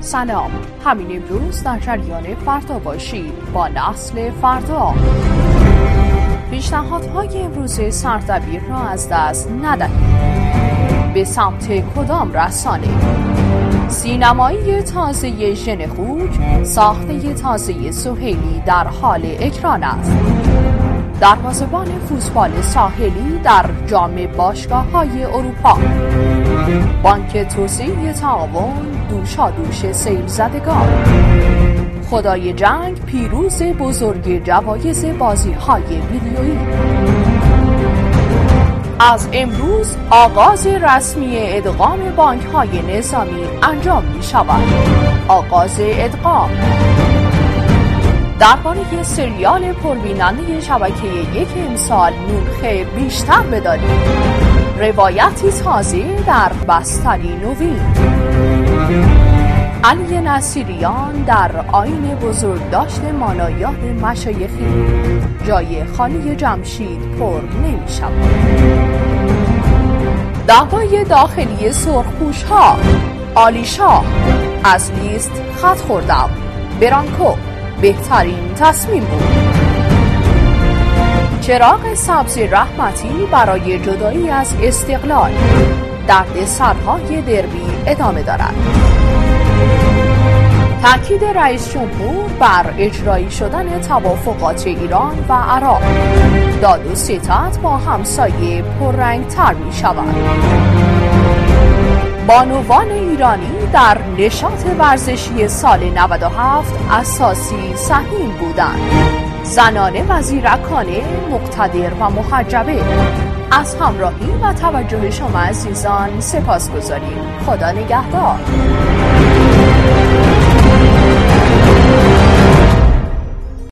سلام، همین امروز در جریان فردا باشید با نسل فردا. پیشنهادهای امروز سردبیر را از دست ندهید. به سمت کدام رسانه؟ سینمایی تازه ژن خوک، ساخته تازه سهیلی در حال اکران است. دروازه‌بان فوتبال ساحلی در جام باشگاه‌های اروپا. بانک توسعه تعاون دوشادوش سیل زدگان. خدای جنگ پیروز بزرگ جوایز بازی‌های ویدیویی. از امروز آغاز رسمی ادغام بانک‌های نظامی انجام می‌شود. آغاز ادغام. درباره سریال پربیننده شبکه یک امسال نونخه بیشتر بدانید. روایتی تازه در بستری نوین. علی نصیریان در آیین بزرگداشت مانایات مشایخی. جای خانه جمشید پر نمی شود. دعوای داخلی سرخپوش‌ها. آلیشاه از لیست خط خوردم. برانکو بهترین تصمیم بود. چراغ سبز رحمتی برای جدایی از استقلال. درد سرهای دربی ادامه دارد. تاکید رئیس جمهور بر اجرایی شدن توافقات ایران و عراق. داد و ستد با همسایه پررنگتر می شود. بانوان ایرانی در نشاط ورزشی سال 97 اساسی سهیم بودند. زنان وزیرکانه مقتدر و محجبه. از همراهی و توجه شما عزیزان سپاسگزاریم. خدا نگهدار.